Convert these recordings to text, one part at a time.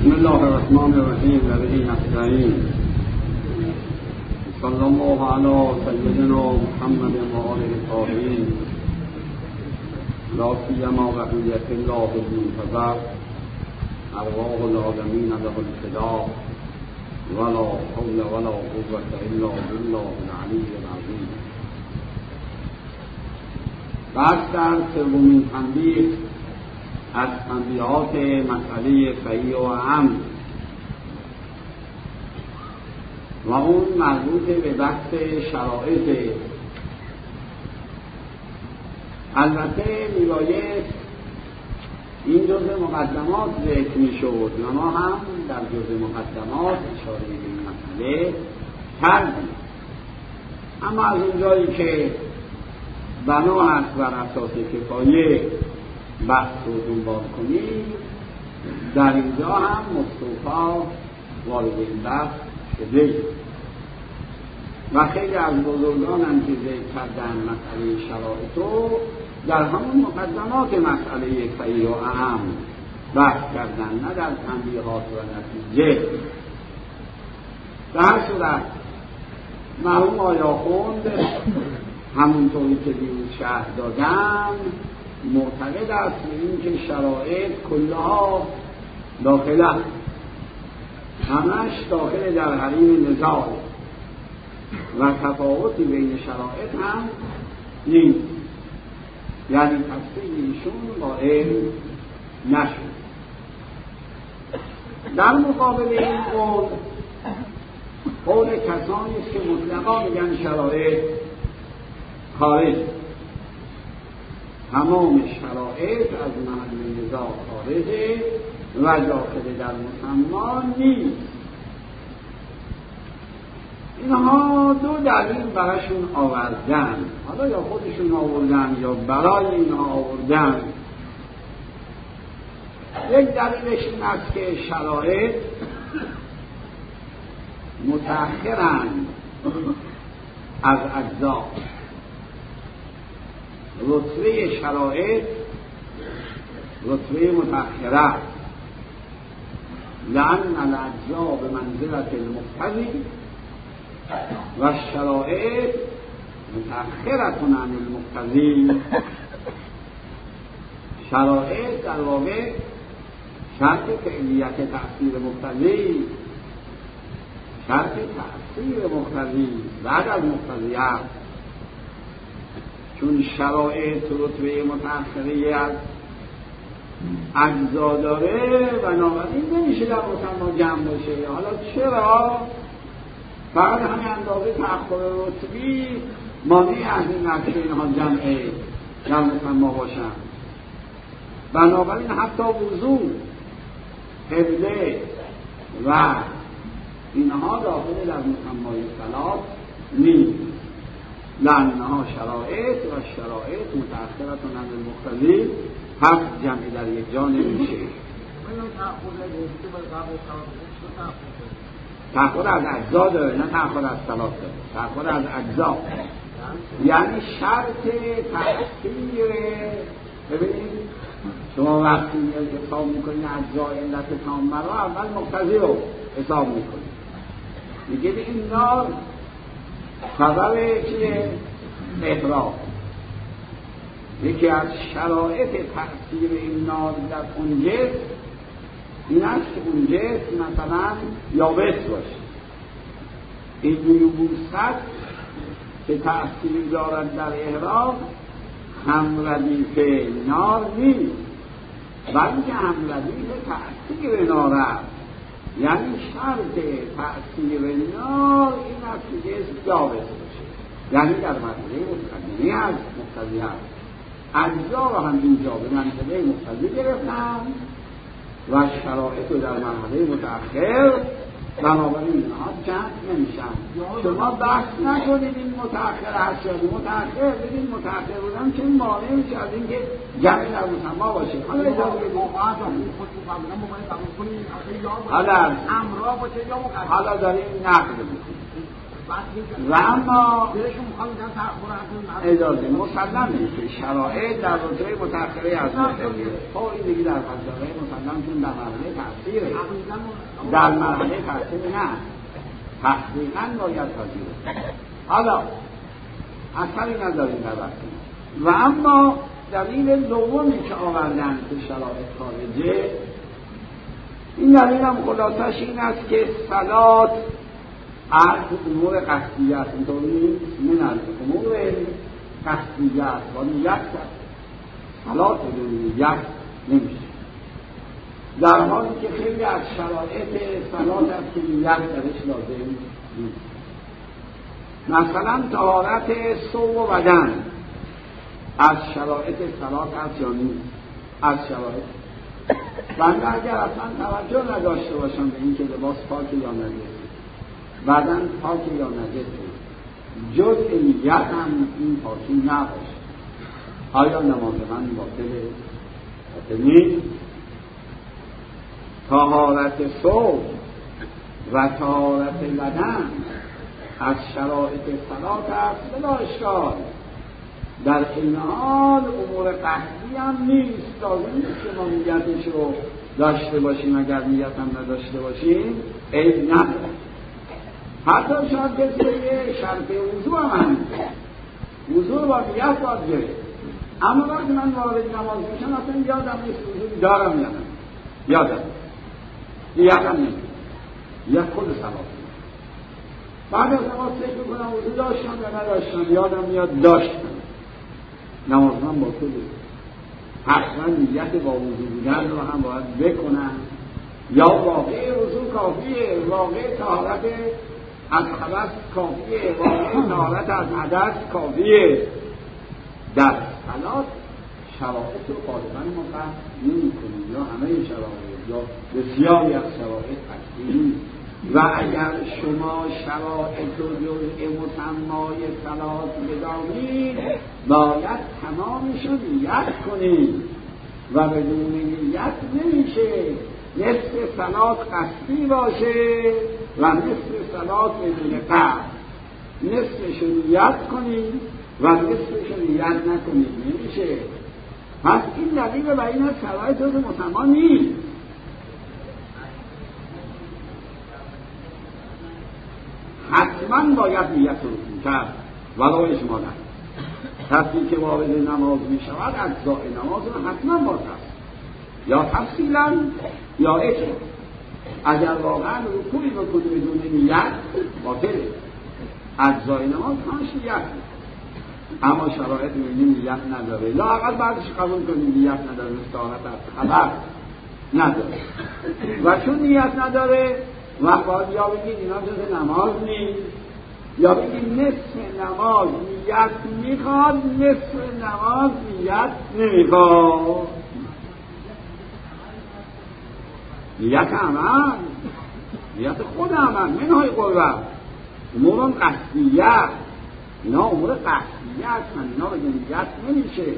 بسم الله الرحمن الرحیم و به نستعین. صلی الله علی سیدنا محمد و آله الطاهرین لا سیما بقیة الله المنتظر ارواح العالمین له الفداء ولا حول ولا قوة الا بالله العلی العظیم. بعد در سومین تنبیه از تنبیهات مسئله صحیح و اهم و اون مربوط به بحث شرایط. البته میبایست این جزء مقدمات ذکر میشد و ما هم در جزء مقدمات اشاره به این مسئله کردیم، اما از اونجایی که بنا است بر اساس کفایه بحث رو دنبال کنیم، در اینجا هم مصطفی وارد این بحث شده و خیلی از بزرگان هم که ذکر کردن مسئله شرایط رو در همون مقدمات مسئله صحیح و اهم بحث کردن، نه در تنبیهات و نتیجه. در هر صورت مرحوم آیاخوند همونطوری که دیروز شرح دادن معتقد است به این که شرایط کلها داخله، همش داخل در حریم نزاع و تفاوتی بین شرایط هم نیست، یعنی تفسیر ایشون با علم نشد. در مقابل این قول کسانی است که مطلقا میگن شرایط خارج، تمام شرایط از محل نزاع خارجه و داخل در مسمى نیست. اینها دو دلیل براشون آوردن، حالا یا خودشون آوردن یا برای اینها آوردن. یک دلیلش این است که شرایط متأخرند از اجزا. رتبه شرایط رتبه متأخره، لأن الاجزا به منزلة المقتضی و الشرائط متأخرة عن المقتضی. شرایط در واقع شرط فعلیت تأثیر مقتضی، شرط تأثیر مقتضی بعد از مقتضی است. چون شرایط رتبه متأخری از اجزا داره بنابراین نمیشه در مسمى جمع بشه. حالا چرا؟ فقط همین اندازه تأخر رتبی مانع از این نقشه اینها جمع در مسمى باشن. بنابراین حتی وضوع، قبله و اینها داخل در مسمى صلات نیست، لأنها شرائط و شرائط متأخرة عن المقتضی، پس جمعی در یک جا نمیشه. تأخر از اجزا داره، نه تأخر از صلات داره، تأخر از اجزا. یعنی شرط تأثیر. ببینید شما وقتی حساب میکنید اجزا علت تامه رو اول مقتضی رو حساب میکنید، میگید این نار سبب چیه؟ احراق. یکی از شرایط تأثیر این نار در اون جسم این است که اون جسم مثلا یابس باشه. این یبوست که تأثیر دارد در احراق هم ردیف نار نیست، بلکه هم ردیف تأثیر نار است. یعنی شرط تأثیر نار این است که جسم یابس باشه، یعنی در مرحله مقدمی از مقتضی است. اجزا رو هم اینجا به منزله مقتضی گرفتن و شرایط رو در مرحله متأخر، بنابراین اینها جمع نمیشن. شما بحث نکنید این متأخر هست یا متأخر، ببین متأخر بودن چه مانع میشه از اینکه جمع در مسمى باشه. حالا حالا داریم نقد میکنیم. و اما اجازه مسلمه که شرایط در روزهای متأخره از خب این دیگه در فلسفه مسلم چون در مرحله تفسیره، در مرحله تفسیر نه تحقیقاً باید پذیره. حالا اثری نداریم در وقتی. و اما دلیل دومی که آوردن که شرایط خارجه، این دلیل هم خلاصش این است که صلات از امور قصدیه است، اینطوری نیست، من از امور قصدیه است و نیت است. صلات بدون نیت نمیشه، در حالی که خیلی از شرایط صلات است که نیت درش لازم نیست. مثلا طهارت ثوب و بدن از شرایط صلات است یا نیست؟ از شرایط. بنده اگر اصلا توجه نداشته باشم به این که لباس پاک یا نجس، بدن پاک یا نجس، جز نیت هم این پاکی نباشه، آیا نماز من باطله؟ نیست. طهارت ثوب و طهارت بدن از شرایط صلات است بلا اشکال. در این حال امور قصدی هم نیست، لازم نیست که ما نیتش رو داشته باشیم، اگر نیت هم نداشته باشیم عیب نداره. حتی شاید کسی یه شرط وضو هم همیشه، وضو با نیت باید گرفت، اما وقتی من وارد نماز میشم اصلا یادم نیست وضو دارم یا نه، یادم نیتم نیست، یا خود صلات. بعد از نماز فکر میکنم وضو داشتم یا نداشتم، یادم میاد داشتم، نماز من با خود حتما نیت با وضو بودن رو هم باید بکنم، یا واقع وضو کافیه، واقع طهارت از خبث کافیه، واقع طهارت از حدث کافیه. در صلات شرایط رو غالبا ما بحث نمی‌کنیم، یا همه شرایط یا بسیاری از شرایط هستیم. و اگر شما شرایط و جزء مسمای صلات بدانید باید تمامشو نیت کنید و بدون نیت نمیشه. نصف صلات قصدی باشه و نصف صلات بدون قصد، نصفشو نیت کنید و نصفشو نیت نکنید، نمیشه. پس این دلیل بر این شرایط جزء مسما نیست. حتما باید نیت رو کرد ولو اجمالا. کسی که وارد نماز می شود اجزاء نماز رو حتما باید است، یا تفصیلا یا اجمالا. اگر واقعا رکوعی بکنه بدون نیت باطله، اجزاء نماز همش نیت، اما شرایط نیت نداره، لااقل بعدش قبول کنیم نیت نداره، استعانت از خبر نداره. و چون نیت نداره و باید یا بگید اینا جز نماز نیست، یا بگید نصف نماز نیت میخواد، نصف نماز نیت نمیخواد. نیت عمل، نیت خود عمل، منهای قربت، امور قصدیه، اینا امور قصدیه هستن، اینا به نیت نمیشه.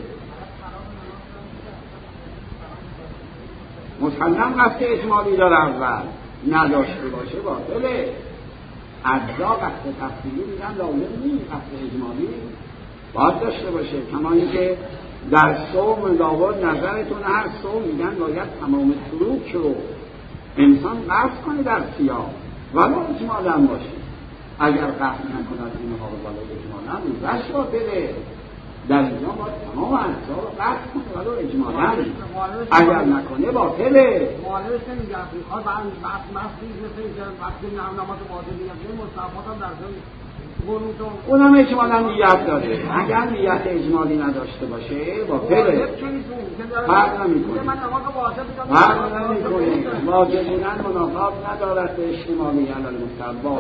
مسلم قصد اجمالی داره، اول نداشته باشه باطله. اجزا قصد تفصیلی میگن لازم نیست، قصد اجمالی باید داشته باشه. کما اینکه در صوم لابد نظرتون هر صوم میگن باید تمام سلوک رو انسان قصد کنه در صیام ولو اجمالا باشه. اگر قصد نکند اینها رو ولو اجمالا روزش باطله. در اینجا باید تمام اجزا رو قصد کنه ولو اجمالا، اگر نکنه باطله. معالمش نمیگه میخواد مسیح مثل وقتی نماز باطل میگه مصطفات هم در ضمن اونم اجمالا نیت داره. اگر نیت اجمالی نداشته باشه باطله، فرق نمیکنه. فرق نمیکنه، واجب بودن منافات ندارد به اجتماعی علال مستحبات.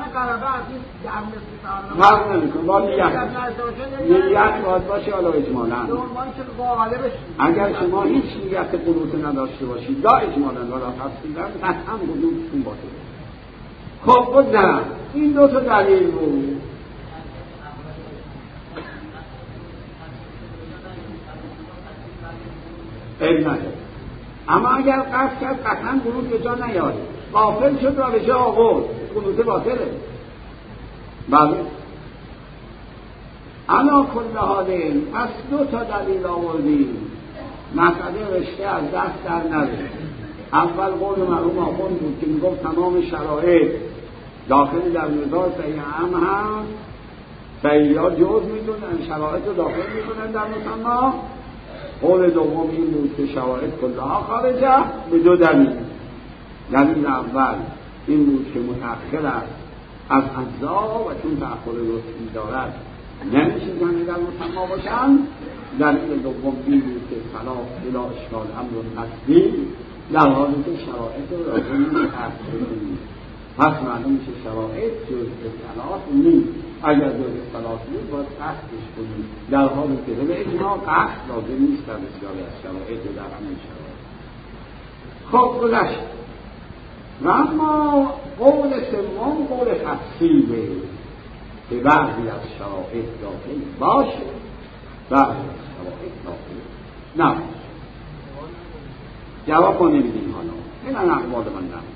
فرق نمیکنه، با نیت باید باشه حالا اجمالا. اگر شما هیچ نیت قنوت نداشته باشید لا اجمالا ولا تفصیلا قطعا قنوتتون باطله. خب بگذارم این دو تا دلیل بود. عیب نداره. اما اگر قصد کرد قطعا قنوت به جا نیاره، غافل شد و به جا آورد، قنوت باطله. بله. علا کل حال پس 2 تا دلیل آوردیم مسئله رشته از دست در نره. اول قول مرحوم آخوند بود که میگفت تمام شرایط داخل در مقدار صحیح هم هست، صحیح‌ها جز میدونن، شرایط رو داخل میدونن در مسمى. قول دوم این بود که شرایط کلها خارجه به 2 دلیل. دلیل اول این بود که متأخر است از اجزا و چون تأخر رتبی دارد نمیشه زنی در مسمى باشن. دلیل دوم این بود که صلاح بلا اشکال امر تصدیق در حالی که شرایط رو راجعی تحصیل. پس معلوم میشه شرایط جز اصطلاحات نیست. اگر جز اصطلاحات نیست باید قصدش کنید، در حالی که به اجماع قصد لازم نیست در بسیاری از شرایط و در همین شرایط. خب گذشت. و اما قول سوم قول تفصیله که بعضی از شرایط داخل باشه، بعضی از شرایط داخل نباشه. جواب رو نمیدیم حالا، این اقوال من نمید.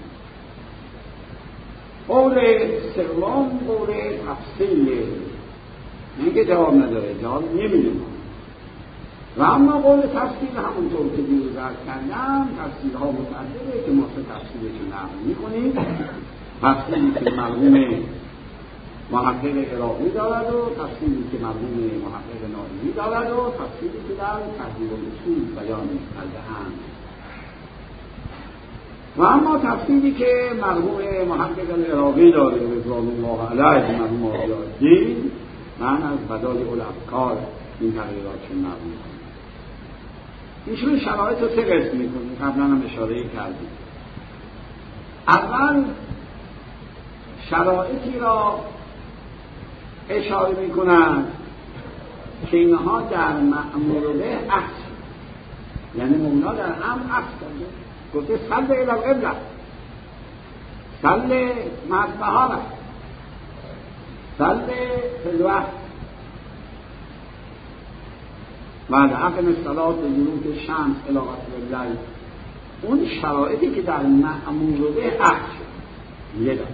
قول سوم قول تفصیله، این که جواب نداره، جواب نمیدیم. و اما قول تفصیل همونطور که دیروز عرض کردم تفصیل ها متعدده که ما تفصیلش رو نقل میکنیم. تفصیلی که مرحوم محقق عراقی دارد و تفصیلی که مرحوم محقق ناظمی دارد و تفصیلی که در تحریر الاصول بیان کرده‌اند. و اما تفصیلی که مرحوم محقق العراقی داره رضوان الله علیه مرحوم آزادی، من از بدایع الافکار این تغییراتشون نقل میکنم. ایشون شرایط رو 3 قسم میکنیم، قبلا هم اشاره کردیم. اول شرایطی را اشاره میکنند که اینها در مأمور به اصل، یعنی مولا در امر اصل کرده، گفته صل الی القبله، صل مع الطهارة، صل فی الوقت، بعد اقم الصلاة لدلوک الشمس الی غسق اللیل. اون شرایطی که در مأمور به اصل یه داره،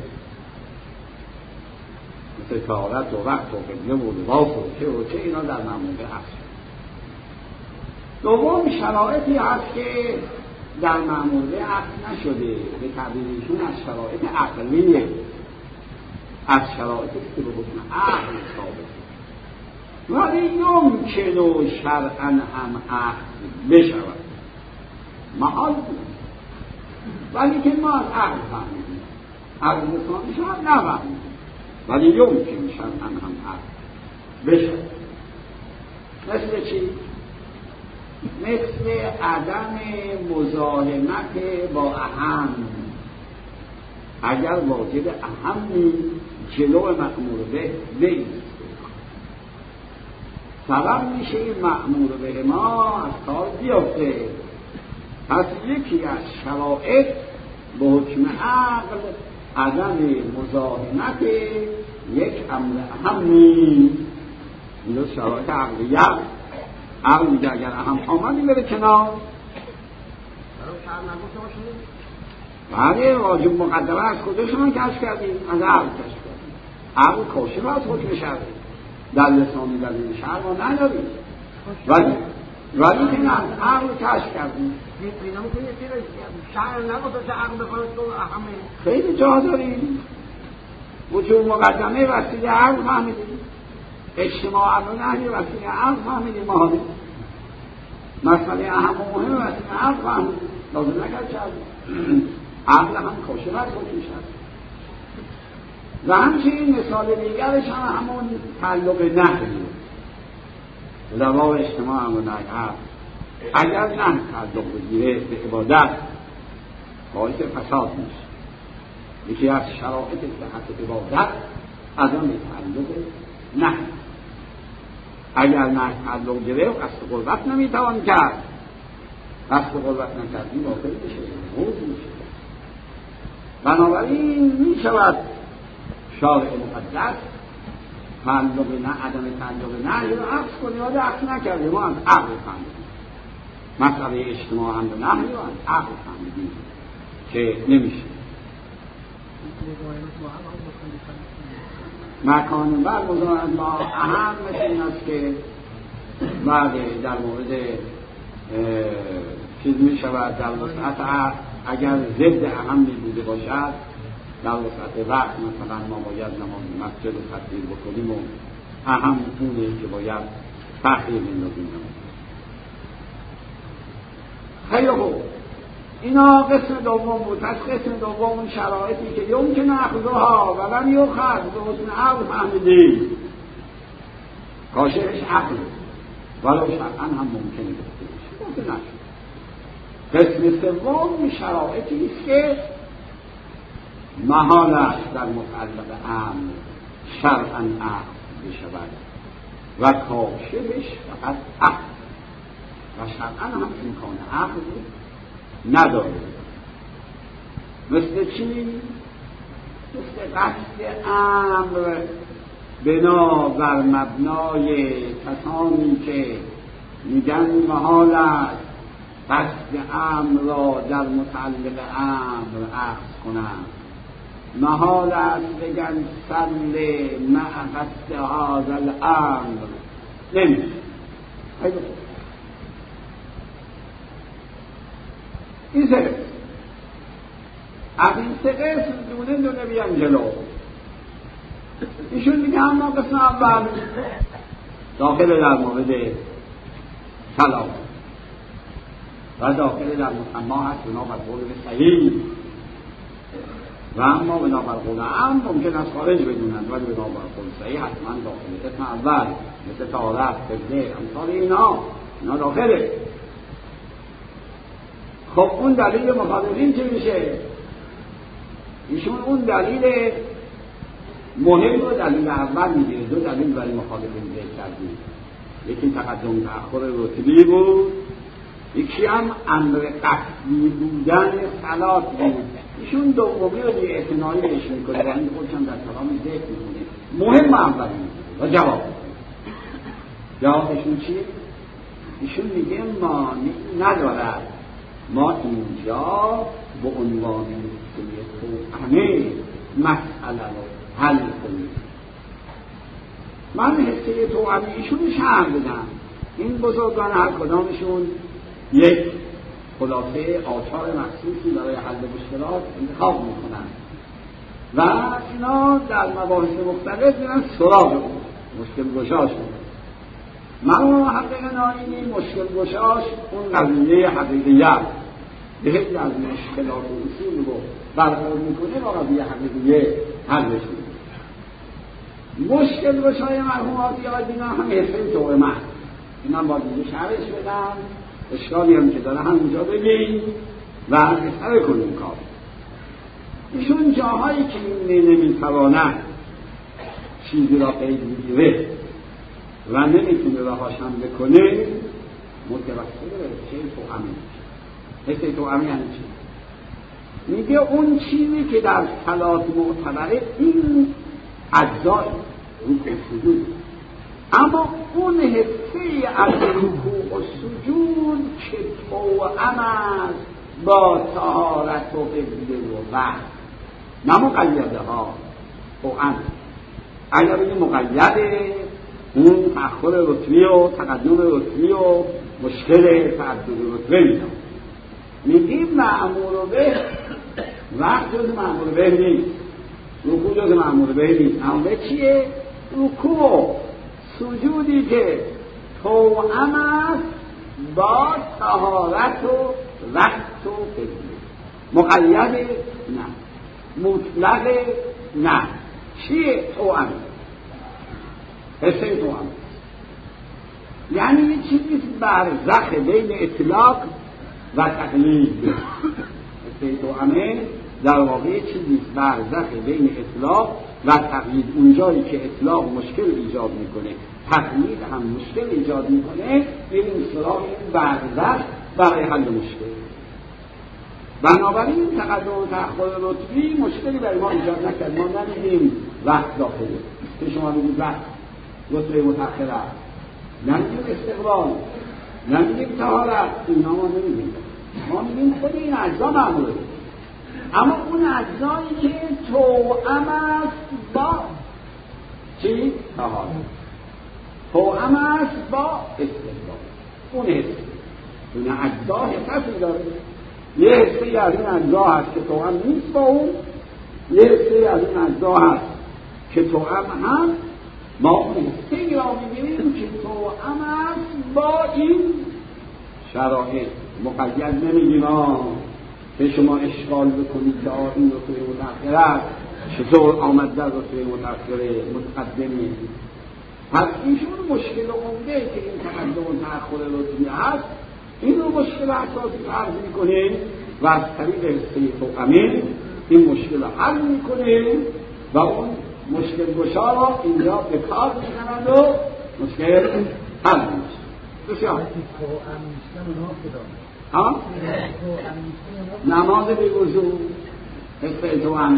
مثل طهارت و وقت و قبله و لباس و چه اینا در مأمور به اصل. دوم شرایطی هست که در مأمور به عقل نشده، به تعبیرشون از شرایط عقلیه، از شرایطی که به حکم عقل ثابته، ولی یمکن و شرعاً هم عقل بشود، محال بود، ولی که ما از عقل فهمیدیم، عقل لسانی شاید نفهمیدیم، ولی یمکن شرعاً هم عقل بشود. مثل چی؟ مثل عدم مزاحمت با اهم. اگر واجب اهمی جلو مأمور به نیست، سبب میشه این مأمور به ما از کار بیفته. پس یکی از شرایط به حکم عقل عدم مزاحمت یک امر اهمی. این شرایط عقلیه. عقل میگه اگر اهم آمدی بره کنار، بله واجب مقدمه از کجا شما کشف کردیم؟ از عقل کشف کردیم. عقل کاشف از حکم شرعی، در لسانی در این شرع ما نداریم، ولی که از عقل کشف کردیم. شرع نگفت که عقل بخواهد تو اهمه، خیلی جا داریم. وجود مقدمه وسیله عقل فهمیدیم، اجتماع و نهی وسیله عقل فهمیدیم، ما مسئله اهم و مهم وسیله عقل فهمیدیم، لازم نکرد شد عقل هم کاشف از حکم شرعی. و همچنین مثال دیگرش هم همون تعلق نهی در باب اجتماع و نهی هست. اگر نه تعلق بگیره به عبادت باعث فساد میشه. یکی از شرایط صحت عبادت عدم تعلق نهی. اگر نه تعلق گرفت قصد قربت نمیتوان کرد، قصد قربت نکردی باطل میشه، موضوع میشه. بنابراین میشود شارع مقدس تعلق نه عدم تعلق نه رو عکس کنی و عکس نکردیم، ما از عقل فهمیدیم. مسئله اجتماع هم به نهی رو از عقل فهمیدیم که نمیشه. مکان بر مزاحمت ما اهم مثل این است که بعد در مورد چیز می شود در وسعت اگر ضد اهمی بوده باشد در وسعت وقت مثلا ما باید نماز مسجد رو تبدیل بکنیم و اهم اونه که باید تأخیر بندازیم. خیلی خوب، اینا قسم دوم بود. پس قسم دوم اون شرایطی که یمکن اخذها و لم یؤخذ بحسن عقل فهمیدیم کاشفش عقل ولو شرعا هم ممکنه گفته نشد. قسم سوم شرایطی است که محالش در متعلق امر شرعا عقل بشود و کاشفش فقط عقل و شرعا هم امکان عقل نداره. مثل چی؟ مثل قصد امر بنا بر مبنای کسانی که میگن محال است قصد امر را در متعلق امر اخذ کنند، محال است بگن سل مع قصد هذا الامر نمیشه. خیلی خوب، این سه قسم از این سه قسم دونه بیان جلو. ایشون میگه اما قسم اول داخل در مورد سلام و داخل در مسما هست بنابر قول صحیح و اما بنابر قول عام ممکن است خارج بدونند ولی بنابر قول صحیح حتما داخل. قسم اول مثل طهارت، قبله، امثال اینا داخله. خب اون دلیل مخالفین چی میشه؟ ایشون اون دلیل مهم رو دلیل اول میگیره. دو دلیل برای مخالفین ذکر کردیم، یکی تقدم تأخر رتبی بود، یکی هم امر قصدی بودن صلات بود. ایشون دومی رو دیگه اعتنایی بهش میکنه و این خودشم در کلام ذکر میکنه. مهم اول میگیره و جوابشون چیه؟ ایشون میگه مانع ندارد ما اینجا به عنوان همه مسئله رو حل کنیم. من حصه توأمی ایشون شرح بدم. این بزرگان هر کدامشون یک خلاصه آچار مخصوصی برای حل مشکلات انتخاب میکنن و اینا در مباحث مختلف میرن سراغ مشکل گشاش میکنن. من حقیقه نایینی مشکل گشاش اون قضیه حقیقیت به هیچ از مشکلات و اصول رو برخورد میکنه و قضیه حقیقیه حل بشه. مشکل گشای مرحومات یادینا هم حصه توأمه. اینا با دیگه شرحش بدم، اشکالی هم که داره همونجا بگیم و اثر کنیم کار. ایشون جاهایی که این نمیتواند چیزی را قید بگیره و نمیتونه رهاشم بکنه متوسل به حصه توأمه. حصه توأمه یعنی چی؟ میگه اون چیزی که در صلات معتبره این اجزای رکوع سجود، اما اون حصه از رکوع و سجود که توأم است با طهارت و قبله و وضع، نه مقیده ها توأم. اگر بگیم مقیده اون تأخر رتبی و تقدم رتبی و مشکل تعدد رتبه میگیم مأمور به وقت جز مأمور به نیست، رکوع جز مأمور به نیست. اما به چیه؟ رکوع سجودی که توأم است با طهارت و وقت و قبله. مقید نه، مطلق نه. چیه توأم؟ حصه توأم یعنی یه چیزی برزخ بین اطلاق و تقیید. حصه توأمه در واقع چیزی برزخ بین اطلاق و تقیید. اونجایی که اطلاق مشکل ایجاد میکنه، تقیید هم مشکل ایجاد میکنه، این سراغ این برزخ برای حل مشکل. بنابراین تقدم و تأخر رتبی مشکلی برای ما ایجاد نکرد. ما نمیگیم وقت داخله که شما بگید وقت رتبه متأخره، نمیگیم استقبال، نمیگیم طهارت، اینا ما نمیگیم. ما میگیم خود این اجزا معموله. اما اون اجزایی که توأم است با چی؟ طهارت، توأم است با استقبال. اون حسه، اون اجزا حسه داره. یه حسه از این اجزا هست که توأم نیست با اون، یه حسه از این اجزا هست که توأم هست. ما اون حسه را می‌بینیم که توأم است با این شرایط. مقید نمیگیم که شما اشغال بکنید که این رو توی متأخره چطور آمد در رو توی متأخره متقدمه. پس ایشون مشکل عمده که این تقدم و تأخر لطفی هست، این رو مشکل اساسی فرض میکنه و از طریق حسه توأمه این مشکل رو حل میکنه و اون مشکل گشا را اینجا به کار میشنند و مشکل حل میشه. بسیار نماز بی وضو حسه توأمه،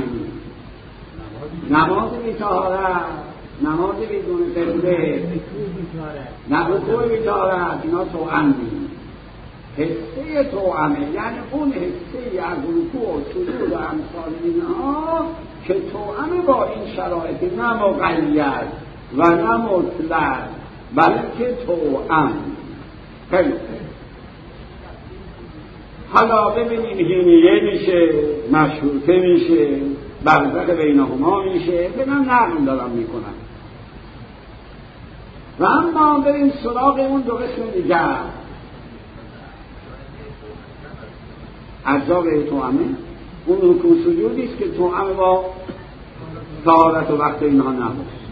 نماز بی طهارت، نماز بدون سجده، رکوع بی طهارت، اینا توأمه. حسه توأمه یعنی اون حسه از رکوع و سجود و امثال اینها که توأمه با این شرایط، نه مقید و نه مطلق بلکه توأم. خیلی حالا ببینیم هینیه میشه، مشروطه میشه، برزخ بینهما میشه، به من نقل دارم میکنم. و اما بریم سراغ اون دو قسم دیگر. اجزا به توأمه، اون رکوع سجودی است که توأمه با طهارت و وقت اینها نباشه.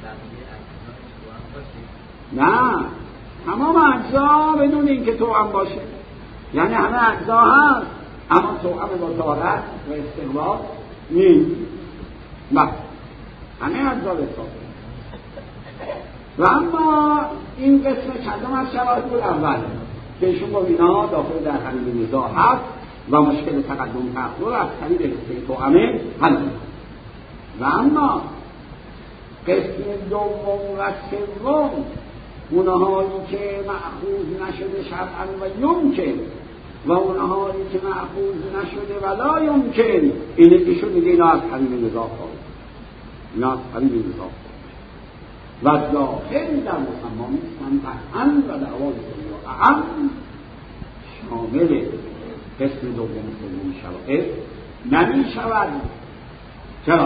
نه، تمام اجزا بدون اینکه توأم باشه، یعنی همه اجزا هست اما توأمه با طهارت و استقبال نیست. نه، همه اجزا به طهارت. و اما این قسم چندم از شرایط بود اول که ایشون با اینا داخل در حمید نزاع هست و مشکل تقدم تأخر از طریق حسه توأمه حل می‌کنه. و اما قسم دوم و سوم، اونهایی که مأخوذ نشده شرعاً و یمکن و اونهایی که مأخوذ نشده ولا یمکن، اینه ایشون میگه اینا از حمید نزاع خارج، اینا از حمید نزاع و داخل در مسمى نیستن قطعاً و دعوای اعم شامل قسم دوم سوم شرایط نمی شود. چرا؟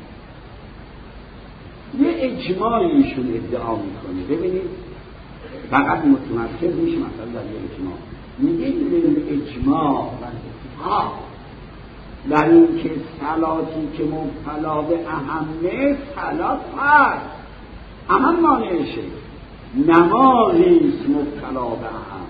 یه اجماعی ایشون ادعا میکنه. ببینید فقط متمرکز میشه مثلا در یه اجماع، میگه این اجماع و اتفاق در این که صلاتی که مبتلا به اهمه صلات هست، اهم مانعشه نمازیست مبتلا به اهم،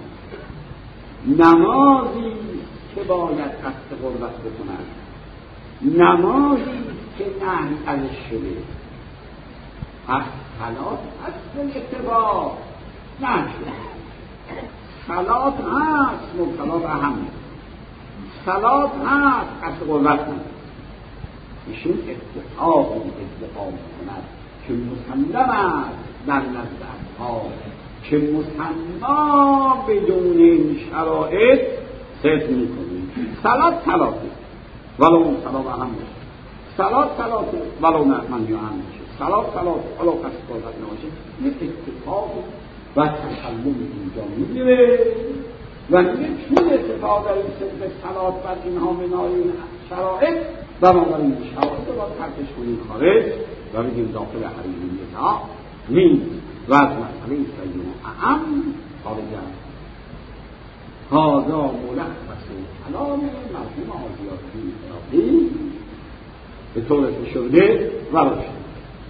نمازیست که باید قصد قربت بکند، نمازیست که نهی ازش شده. از صلات اصل اتباع نشده، صلات هست مبتلا به اهم، صلات هست قصد قربت کند. ایشون اتفاقی ادعا میکند که مسلم است در نزد اصحاب که مسلما بدون این شرایط صدق میکنیم. صلات صلاته ولو مسلم اهم باشه، صلات صلاته ولو منهی عنه باشه، صلات صلاته ولو قصد قربت نباشه. یک اتفاق و تسلم اینجا میگیره و میگه چون اتفاق در این صدق صلات بر اینها منای این شرایط و ما این شرایط رو باید ترکش کنیم خارج و بگیم داخل حریم نزاع نیست و از مسئله سید اعم خارج است. هذا ملخص کلام مرحوم آزیاتی اراقی به طور فشرده و روشن.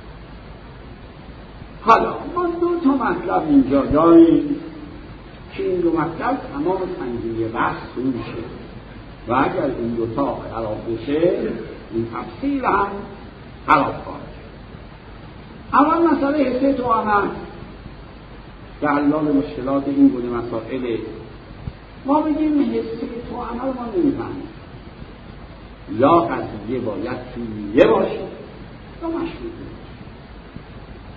حالا ما دو تا مطلب اینجا داریم که این دو مطلب تمام سنگینی بحث میشه و اگر این دوتا خراب بشه این تفصیل هم خراب خواهد. اول مسئله حسه توأمه که حلال مشکلات این گونه مسائل. ما بگیم حسه توأمه رو ما نمیفهمیم، یا قضیه باید توییه باشه یا مشروطه.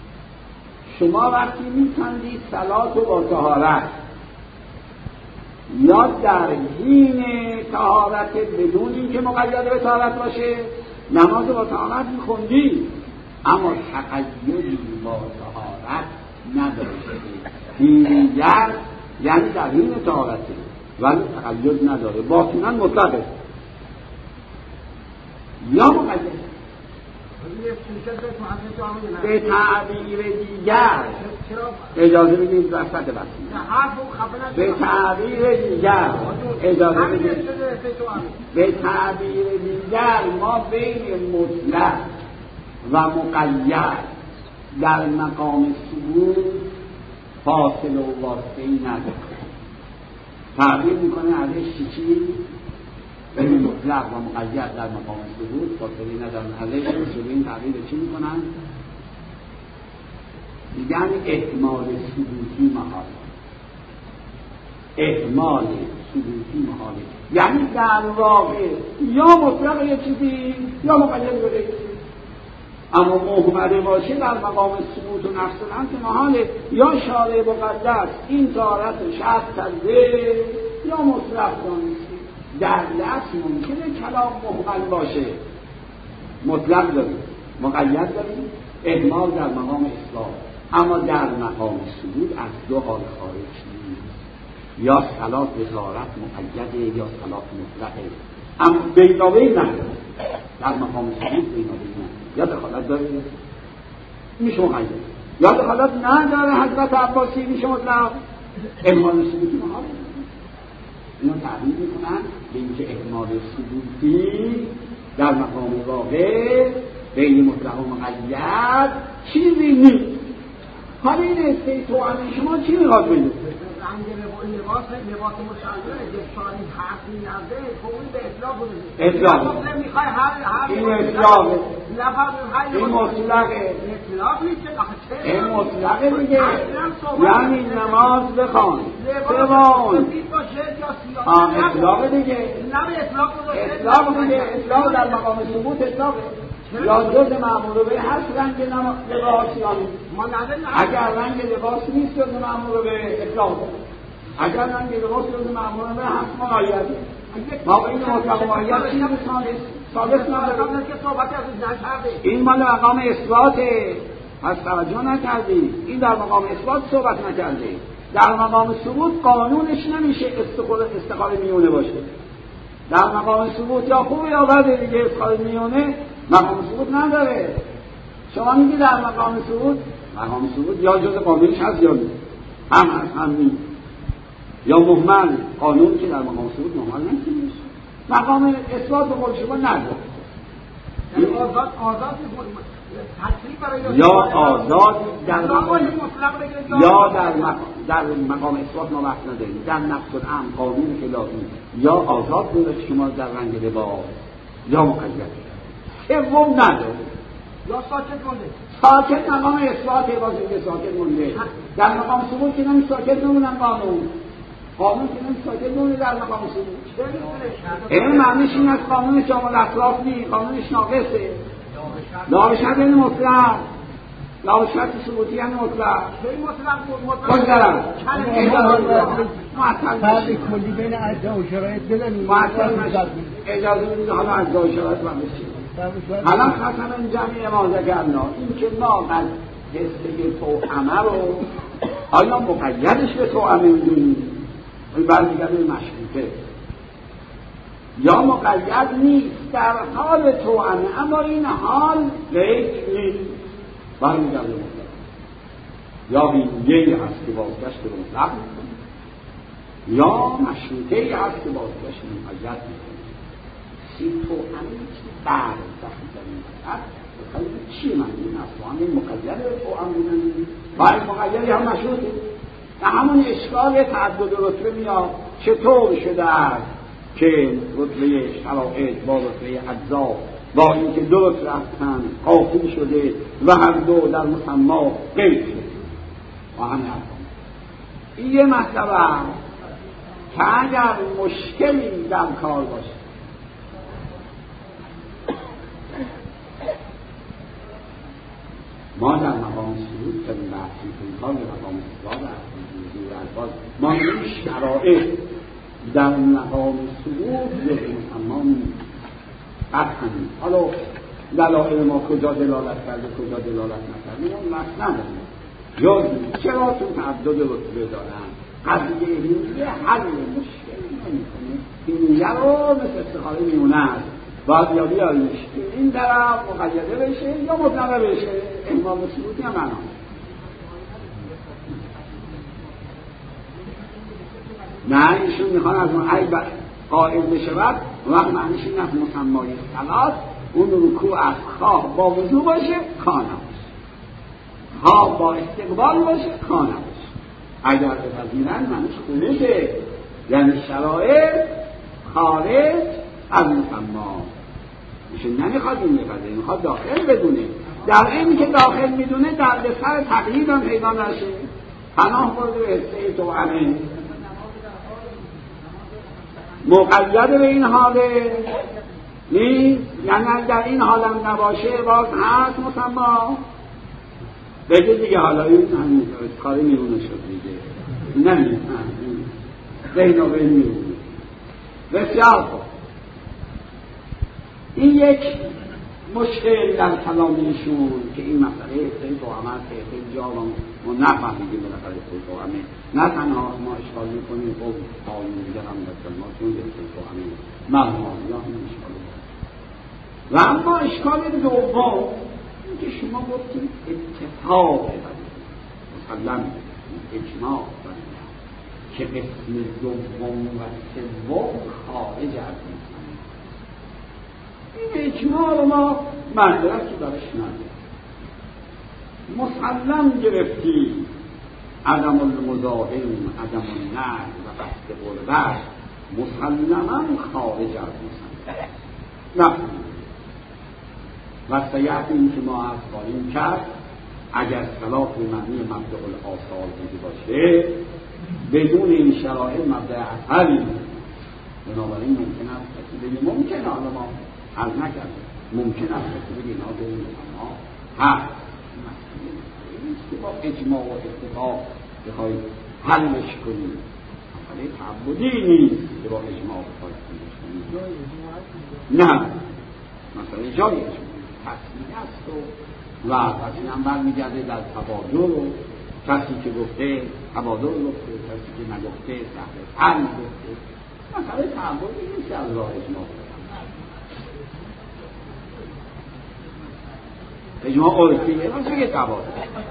شما وقتی می‌خندید صلات و با طهارت یا در حین طهارت بدون اینکه مقید به طهارت باشه نماز با طهارت میخوندی، اما تقیدی با طهارت نداشته. دیگر یعنی در حین طهارته ولی تقید نداره، باطناً مطلقه. یا مقید به تعبیر دیگر، اجازه بدید وسط بسید، به تعبیر دیگر اجازه بدید، به تعبیر دیگر ما بین مطلق و مقید در مقام ثبوت فاصله و واسطه‌ای نداریم. تعبیر میکنه ازش چی؟ بین مطلق و مقید در مقام ثبوت فاصله ندارن. ازش شروع این تعبیر چی میکنن؟ میگن احتمال ثبوتی محاله. احتمال ثبوتی محاله یعنی در واقع یا مطلق یه چیزی یا مقید بوده، اما محمده باشه در مقام ثبوت و نفس الامر محاله. یا شارع مقدس این طهارت شرط کرده یا مطلق دانسته. در دست ممکنه کلام محمل باشه، مطلق داریم، مقید داریم، احتمال در مقام اثبات، اما در مقام ثبوت از دو حال خارج نیست. یا صلات به طهارت مقیده یا صلات مطلقه، اما بینابین نداره. در مقام ثبوت بینابین نداره. یا دخالت داره میشه مقید، یا دخالت نداره. حضرت عباسی میشه مطلق، احتمال ثبوتی محاله. اینا تعبیر میکنن به اینکه احتمال ثبوتی در مقام واقع بین مطلق و مقید چیزی نیست. حالا این استه توأم شما چی میخواد بگید؟ رنگ لباس مسلمه جسانی حرفی نرده خوبی به اطلاق بوده. اطلاق میخوای هر این اطلاقه، این مطلقه، اطلاق نیست. این مطلقه دیگه. یعنی نماز بخوان سوان اطلاق دیگه، اطلاق دیگه. اطلاق در مقام ثبوت اطلاقه. یا جز معمول به هست رنگ لباس یا نیست. اگر رنگ لباس نیست جز معمول به اطلاق، اگر رنگ لباس جز معمول به هست مقید. ما این مطلق و مقید چیز ثابت نداره. این مال مقام اثباته، پس توجه نکردی. این در مقام اثبات صحبت نکردی. در مقام ثبوت قانونش نمیشه استقال میونه باشه. در مقام ثبوت یا خوبه یا بده دیگه، استقال میونه مقام ثبوت نداره. شما میگی در مقام ثبوت یا جز قانونش هست یا نیست، هم هست هم نیست، یا مهمل. قانون که در مقام ثبوت مهمل نمیشه. مقام اثبات به قول شما نداره. یا آزاد در مقام یا در مقام اثبات ما وقت نداریم. در نفس الامر قانون الهی یا آزاد بوده شما در رنگ لباس یا مقید. سوم نداره یا ساکت مونده. ساکت مقام اثبات باشه که ساکت مونده. در مقام ثبوت که نمی ساکت نمونن. قانون که نمی ساکت مونده در مقام ثبوت. این معنیش این از قانون شامل اطراف نیست، قانونش ناقصه. لا شرط یعنی مطلق، لا شرط ثبوتی یعنی مطلق. مطلق فرق کلی بین اجزا و شرایط بدن. اجازه بدید حالا اجزا و شرایط من بشید. حالا خطرن جمعی امازگرنا این که ما قد حسه توأمه رو آیا مقیدش به توأمه میدونیم؟ برمیگرده به مشروطه. یا مقید نیست در حال توأمه، اما این حال لیک نیست، برمیگرده به مطلق. یا هیچی هست که بازگشت به مطلق میکنه، یا مشروطه‌ای هست که بازگشت به مقید میکنه. سی توأمه چی برد وقتی در این مطلق بخواهی چی معنی نفسوان این مقید به توأمه بودن باید مقیدی هم مشروطه. و همون اشکال تعدد رتبه میاد. چطور شده است که رتبه شرائط با رتبه اجزا با اینکه دو رتبه هستند قاطی شده و هر دو در مسما قید شده و همین این یه مطلب است که اگر مشکلی در کار باشه ما در مقام سلوک که بحثی کنکار به مقام اصلاح هستیم ما این شرائط در مقام ثبوت جز مسما نیست قطعا. حالا دلایل ما کجا دلالت کرده کجا دلالت نکرده اون وقت نداریم. جز چرا چون تعدد رتبه دارن قضیه هیچه حل مشکلی نمیکنه. این یه رو مثل استخاره میونه است باید یا بیاریش این طرف مقیده بشه یا مطلقه بشه. امام ثبوتی هم معنا نه ایشون میخوان از اون عیب قائل بشود وقت معنیش این از مسمای صلات اون رکوع از خواه با وضو باشه کانه باشه خواه با استقبال باشه کانه باشه. اگر بپذیرن معنیش خروجه یعنی شرایط خارج از مسما. ایشون نمیخواد این بپذیره میخواد داخل بدونه. در اینی که داخل میدونه در سر تقیید هم پیدا نشه پناه برده به حسه توأمه مقید به این حاله نیست. یعنی در این حالم نباشه باز هست مسما بگه دیگه. حالا این همین کاری میرونه شد دیگه نمید بین و بین میرونه. بسیار خوب. این یک مشکل در کلامیشون که این مسئله سید و عمل خیلی جا ما نفهمیدیم بالاخره سید و عمل نه تنها ما اشکال میکنیم خب آیون دیگر هم در ما چون یک سید و عمل مرمان یا این اشکال و اما اشکال دوم که شما گفتید اتفاق مسلم اجماع که قسم دوم و سوم خارج از این اجماع رو ما معذرتی درش نداریم. مسلم گرفتی عدم المزاحم عدم النهی و قصد غربت مسلما خارج از مسلم نفهمید و سیعت این که ما از خواهیم کرد اگر صلاح به معنی مبدأ الآثار بوده باشه بدون این شرایط مبدأ اثری بنابراین ممکن است کسی ممکن حالا ما حل نکرده ممکن است کسی بگه اینا به مسلمان هست نیست که با اجماع و اتفاق بخواهید حلش کنید. مسئله تعبدی نیست که با اجماع بخواهید حلش کنید. نه مسئله جای اجماع تصمیه است و تصمیه هم برمیگرده در تبادل و کسی که گفته تبادل گفته کسی که نگفته سهل حل گفته. مسئله تعبدی نیست که از راه اجماع اجماع عرفیه واسه که تبادل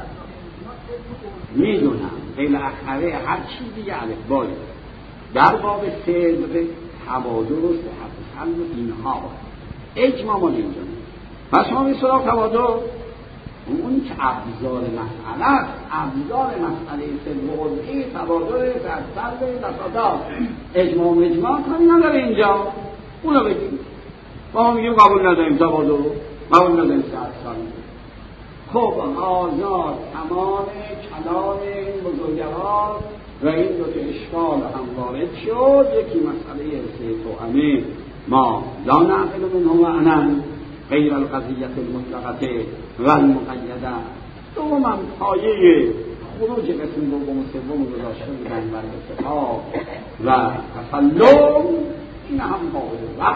میدونم غیر اخره هر چیزی یه الفبایی در باب صدق تبادل و صحت حل و اینها اجماع ما اینجا پس شما می سراغ تبادل اون که ابزار مسئله است. ابزار مسئله صدق و عرفی تبادل صحت حل و تصادف اجماع کاری نداره اینجا اونو بگیم ما میگیم قبول نداریم تبادل قبول نداریم صحت حل. خب آزاد تمام کلام این بزرگوار و این دو اشکال هم وارد شد. یکی مسئله ارث توأمه ما لا نعقل منه معنی غیر القضیة المطلقة و المقیده. دوم پایه خروج قسم دوم و سوم گذاشته بودن بر اتفاق و تسلم این هم قابل وقت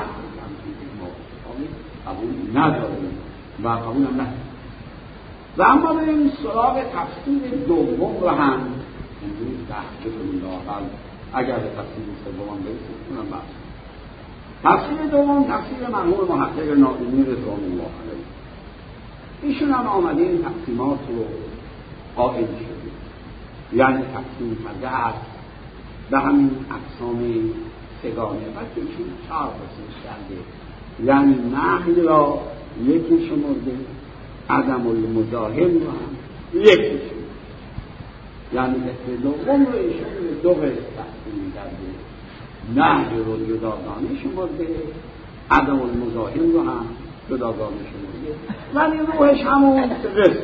قبول نداریم و قبول هم نداریم. و اما بریم سراغ تفسیر دوم رو هم اینجوری تحقیق کنیم لااقل اگر به تفسیر سوم برسیم اونم بحث. تفسیر دوم تفسیر مرحوم محقق ناظمی رضوان الله علیه. ایشون هم آمده این تقسیمات رو قائل شده یعنی تقسیم کرده است به همین اقسام سگانه و که ایشون 4 قسمش کرده یعنی نهی را یکی شمرده عدم المزاحم رو هم یکی شد یعنی قسم دوم رو ایشون به 2 قسم تقسیم کرده نهی رو جداگانه شمرده عدم المزاحم رو هم جداگانه شمرده ولی روحش همون قسم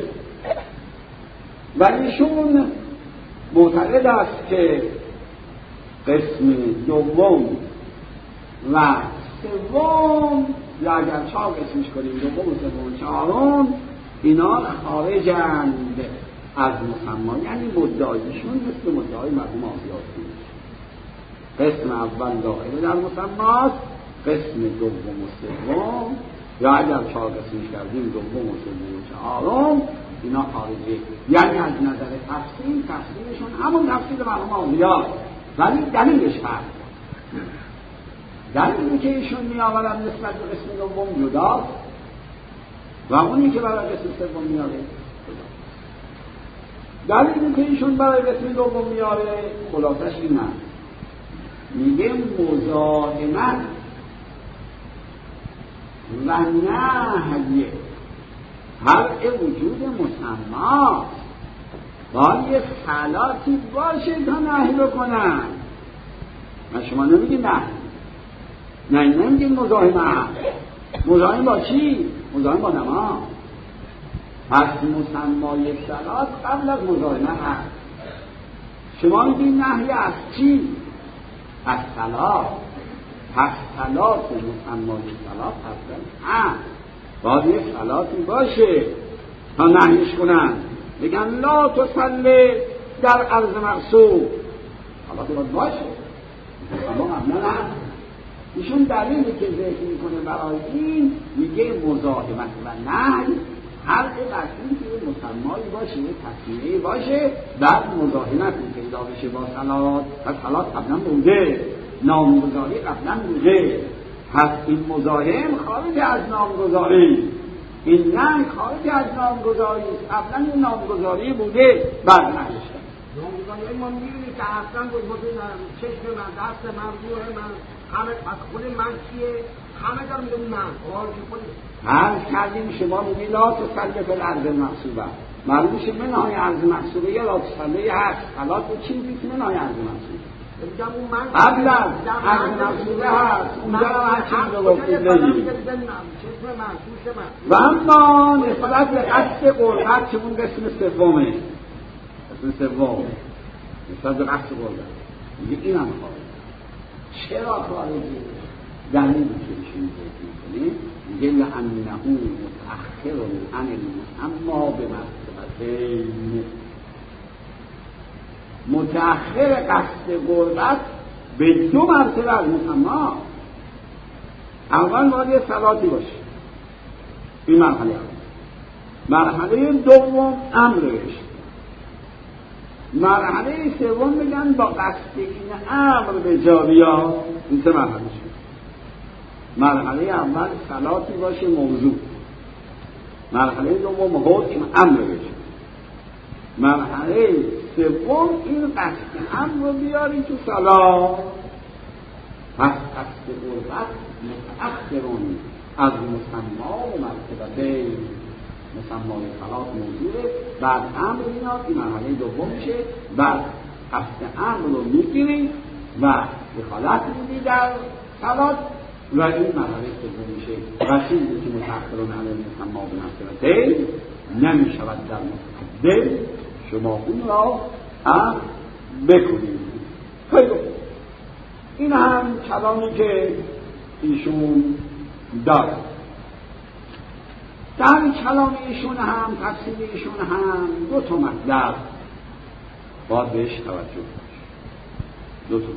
و ایشون معتقد است که قسم دوم و سوم یا اگر 4 قسمش کنیم دوم و سوم و چهارم اینا خارجند از مسما یعنی مدعایشون مثل مدعای مرحوم آبیاتی قسم اول داخل در مسماست، قسم دوم و سوم یا اگر 4 قسمش کردیم دوم و سوم و چهارم اینا خارجی. یعنی از نظر تفسیرشون همون تفسیر مرحوم اولیاست، ولی دلیلش فرق. دلیلی که ایشون میآورن نسبت به قسم دوم جداست و اونی که برای قسم سوم میاره جداست. دلیلی که ایشون برای قسم دوم میاره خلاصش اینه، میگه مزاحمت و نهی هر وجود مسما باید یه خلاطی باشه تا نهی بکنن. من شما نمیگید نه نمیگید مزاحم با چی؟ مزاحم با نما. پس مسمای صلات قبل از مزاحمه هست. شما میگید نهی از چی؟ از صلات. پس صلات و مسمای صلات هستن باید یک صلاتی باشه تا نهیش کنن. بگن لا تصلی در عرض مقصود، صلاتی باید باشه. اما قبلا هست. ایشون دلیلی که ذکر میکنه برای این میگه مزاحمت و نهی هر قسمی که مسمایی باشه، تصمیمی باشه، بعد مزاحمت پیدا بشه با صلات. پس صلات قبلا بوده، نامگذاری قبلا بوده، پس این مزاحم خارج از نامگذاری، این نهی خارج از نامگذاری. قبلا این نامگذاری بوده بعد نهیش کرد. نامگذاری ما میبینید که اصلا چشم من، دست من، روح من، همه از خود من چیه؟ همه دارم میگم من عرض کردیم شما میگی لا تصلی فی الارض المغصوبه، معلوم میشه منهای ارض مغصوبه یا لا تصلی هست. حالات چی میشه منهای ارض مغصوبه؟ قبل از ارض مغصوبه هست، اونجا هم هر چیز رو بکنید. و اما نسبت به قصد قربت که اون قسم سومه، قسم سوم نسبت به قصد قربت میگه این هم خواهد. چرا خارجی؟ دلیلی که ایشون ذکر میکنه میگه لانه متأخر عن المسما بمرتبتین. متأخر قصد قربت به 2 مرتبه از مسما. اول باید یه صلاتی باشه، این مرحله اول. مرحله دوم امرش. مرحله سوم میگن با قصد این امر به جا بیا. این 3 مرحله شد. مرحله اول صلاتی باشه موضوع، مرحله دوم حکم امر بشه، مرحله سوم این قصد امر رو بیاری تو صلات. پس قصد قربت متأخرون از مسما و مرتبه. مسمای صلات موضوعه، بعد امر میاد، این مرحله دوم میشه. بعد قصد امر رو میگیری و دخالت میدی در صلات و این مرحله سوم میشه. و چیزی که متأخرون علی المسما بمرتبتین نمیشود در متقدم شما اون را هم بکنید. خیلی این هم کلامی که ایشون داره. در کلام ایشون هم تفسیر ایشون هم 2 تا مطلب باید بهش توجه باشه. 2 تا.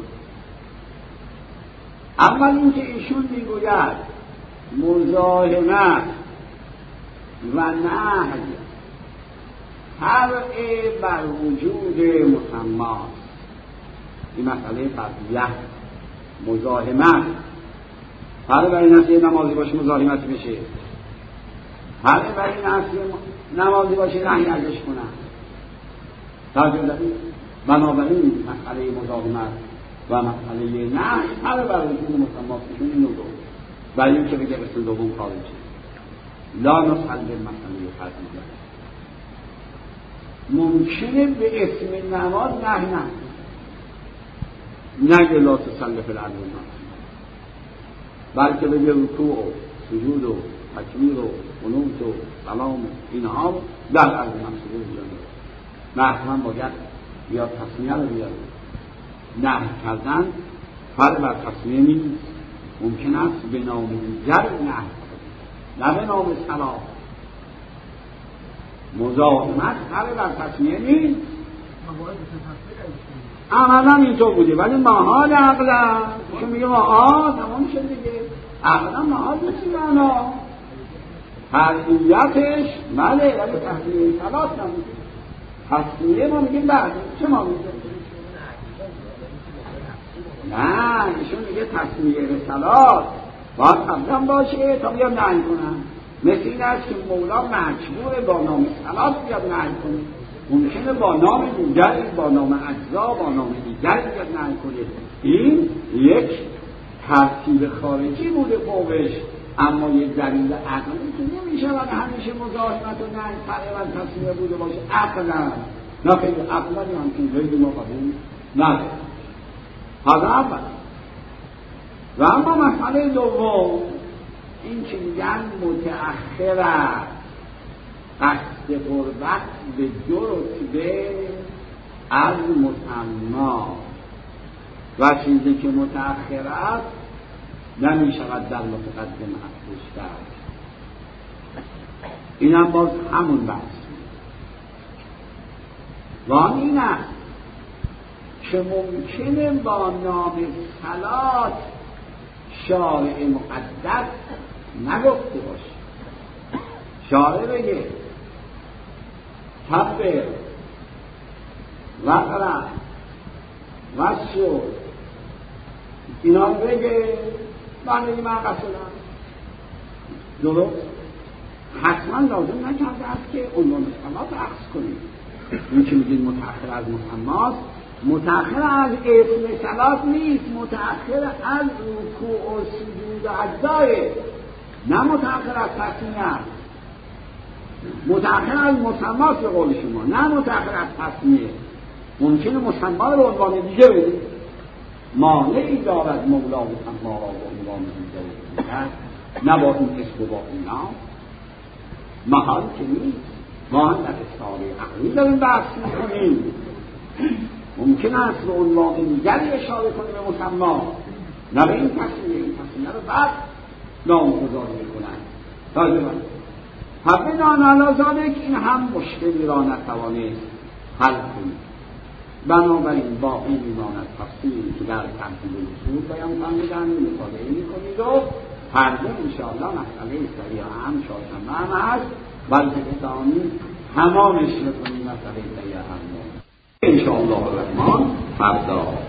اول اینکه ایشون میگوید مزاحمت و نهی فرع بر وجود مسماست. این مسئله فرعیه. مزاحمت فرع بر این است که نمازی باشه مزاحمت بشه، فرع بر این است که نمازی باشه نهی ازش کنن. توجه دارید؟ بنابراین مسئله مزاحمت و مسئله نهی فرع بر وجود مسماست. ایشون اینو گفت. برای اینکه بگه قسم دوم خارجی لا نصل مسئله فرعیه. ممکنه به اسم نماز نهی نگه لا تصلی فی الارض بلکه بگه رکوع و سجود و تکبیر و قنوت و سلام و اینها در عرض مقصوده بجانه. محتمل باید بیاد تصمیه رو بیاد. نهی کردن فرق بر تصمیه نیست. ممکن است به نام دیگر نهی نه به نام سلام. مزاحمت فرق بر تصمیه نیست. عملا اینطور بوده، ولی محال عقلا چون میگه ما تمام شد دیگه، عقلا محال نیستی معنا تحصیلیتش مله، ولی تحصیل صلات نمیده. تحصیلیه ما میگیم بعد چه ما میگیم؟ نه ایشون میگه تحصیلیه صلات باید قبلا باشه تا بیاد نهی کنن. مثل این است که مولا مجبور با نام صلات بیاد نهی کنه، ممکنه با نام دیگری، با نام اجزا، با نام دیگری بیاد نهی کنه. این یک ترتیب خارجی بوده فوقش، اما یک دلیل عقلی که نمیشه و همیشه مزاحمت و نهی تقریبا تصمیه بوده باشه عقلا، نه خیلی عقلا همچون غیر ما قبول نداره. حالا اول و اما مسئله دوم این که میگن متأخر است، قصد قربت به دو رتبه از مسما و چیزی که متأخر است نمیشود در متقدم اصلش کرد. این هم باز همون بحث و این است که ممکنه با نام صلات شارع مقدس نگفته باشه، شارع بگه تبر وقرا وشو اینا بگه بندگی من قصدم درست حتما لازم نکرده است که عنوان صلات عکس کنید. این که میگید متأخر از مسماست، متأخر از اسم صلات نیست، متأخر از رکوع و سجود و اجزای، نه متأخر از تصمیه، متأخر از مسماست به قول شما، نه متأخر از تصمیه. ممکنه مسما رو عنوان دیگه بدید، مانعی دارد مولا مسما را به عنوان دیگه نه با این اسم و با اینا محال که نیست. ما هم در اصطلاح عقلی داریم بحث میکنیم، ممکن است به عنوان دیگری اشاره کنیم به مسما، نه به این تصمیه، این تصمیه رو بعد نامگذاری میکنن. تازه حبیدان علازاده که این هم مشکلی را نتوانست حل کنید. بنابراین باقی میماند تفصیلی که در تحصیل اصول بیان فرمودن مطالعه میکنید و فردا انشاءالله مسئله سریع هم شاشنبه هم هست، بلکه بتوانید تمامش بکنید مسئله سریع هم انشاءالله الرحمن فردا.